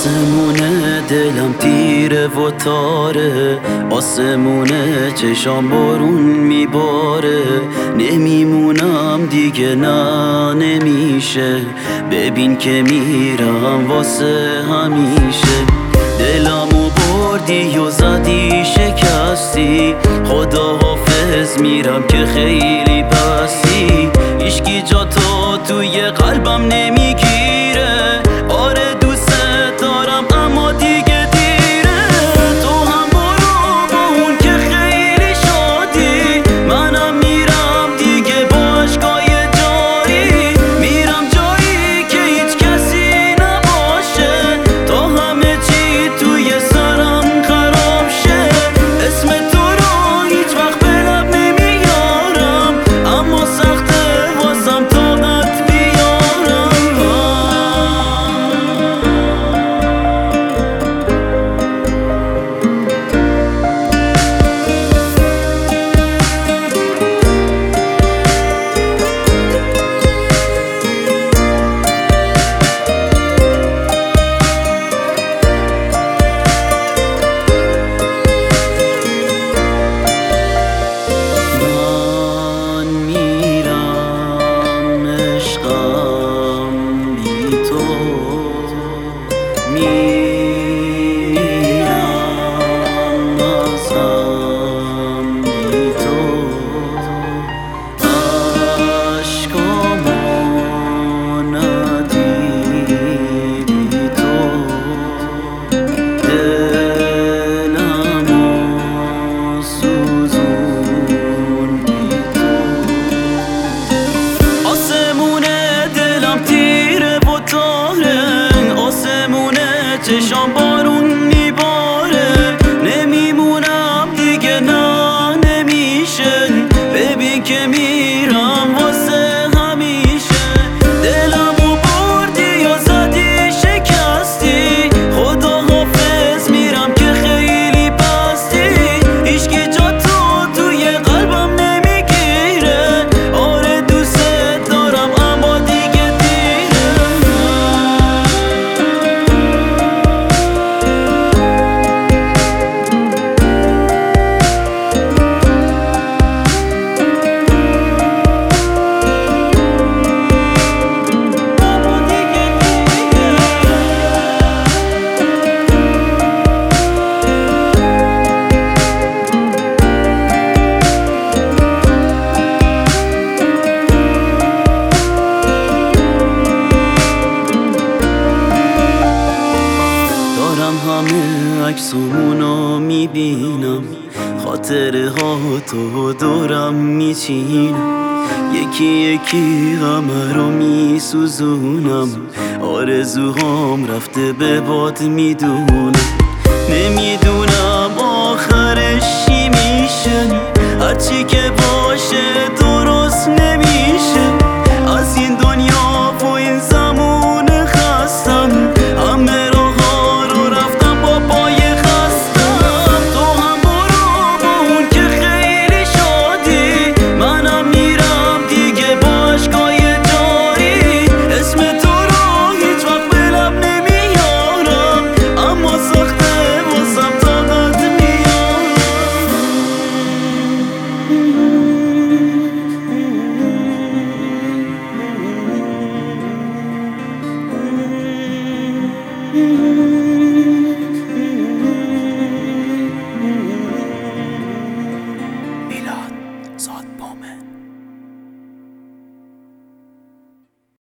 آسمونه دلم تیره و تاره، آسمونه چشام بارون میباره. نمیمونم دیگه، نه نمیشه، ببین که میرم واسه همیشه. دلمو بردی و زدی شکستی، خدا حافظ میرم که خیلی پستی. هیچکی جا تو توی قلبم نمیگیره، آره دوست دارم اما دیگه دیره. تو هم برو با اون که خیلی شادی، منم میرم دیگه با عشقای جاری. میرم جایی که هیچ کسی نباشه، تا همه چی توی سرم خراب شه. اسم تو رو هیچ وقت به لب نمیارم، اما سخته واسم طاقت بیارم. من میرم عشقم بی تو، میرم ازم بی تو. عشقامو ندیدی تو، دلمو سوزوندی تو. آسمونه دلم تیره و تاره، آسمونه چشام بارون میباره. نمیمونم دیگه، نه نمیشه، ببین که میرم واسه همیشه. دلمو بردی و زدی شکستی، خدا حافظ میرم که خیلی پستی. هیچکی جا تو توی قلبم نمیگیره، آره دوست دارم اما دیگه دیره. دارم همه عکسامونو میبینم، خاطره ها تو دورم میچینم. یکی یکی همه رو میسوزونم، آرزوهام رفته به باد میدونم. نمیدونم آخرش چی میشه، هرچی که باشه